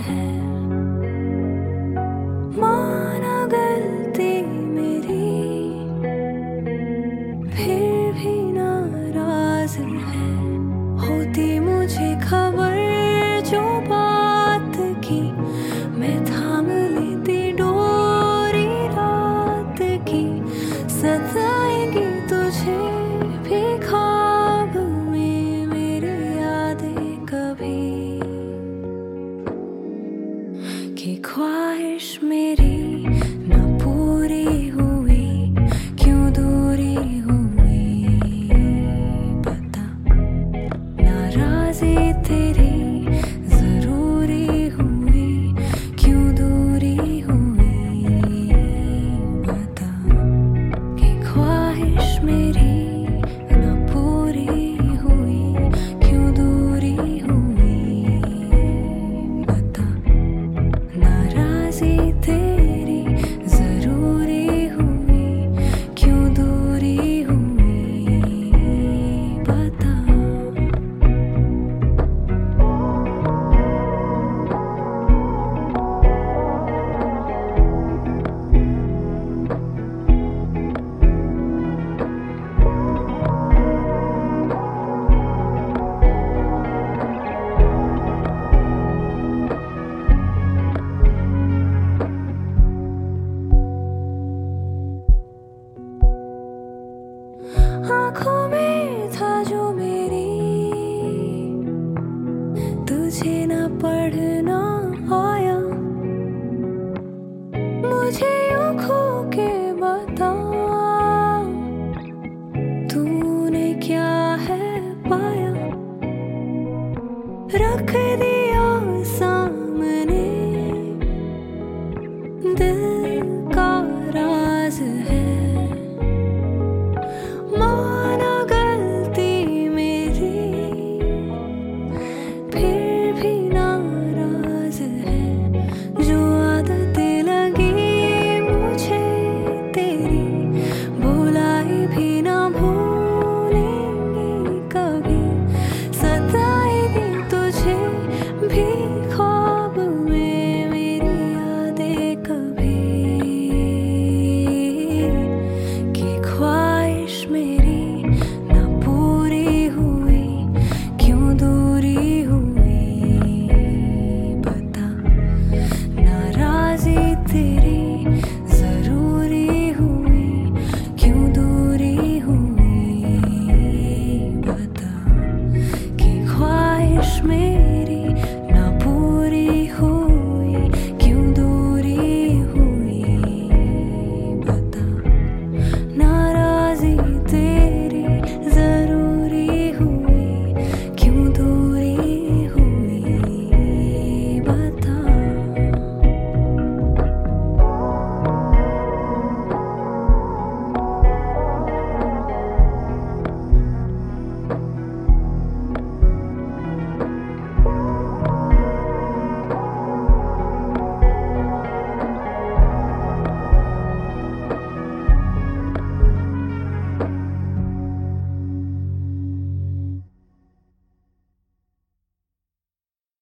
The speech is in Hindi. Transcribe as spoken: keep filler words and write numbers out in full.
है। माना गलती मेरी फिर भी नाराज है। होती मुझे खबर जो बात की, मैं थाम लेती डोरी रात की। सताएंगी तुझे भी ख्वाब में मेरी यादें कभी, कि ख्वाहिश मेरी ना पूरी हुई, क्यों दूरी हुई पता। नाराज़ी तेरी ज़रूरी हुई, क्यों दूरी हुई पता। कि ख्वाहिश मेरी ना पूरी हुई, क्यों दूरी हुई पता। नाराज़ी तेरी ज़रूरी हुई, क्यों दूरी हुई पता। आँखों में था जो मेरी, तुझे ना पढ़ना आया। मुझे यूं खो के बता, तूने क्या है पाया। रख दिया सामने दिल का राज है। माना गलती मेरी फिर भी नाराज है। जो आदतें लगी मुझे तेरी, भुलाई भी ना भूलेंगी कभी। सताएगी तुझे भी ख्वाब में मेरी यादें कभी, कि ख्वाहिश मेरी ना पूरी हुई, क्यों दूरी हुई पता। नाराज़ी तेरी ज़रूरी हुई, क्यों दूरी हुई पता। कि ख्वाहिश में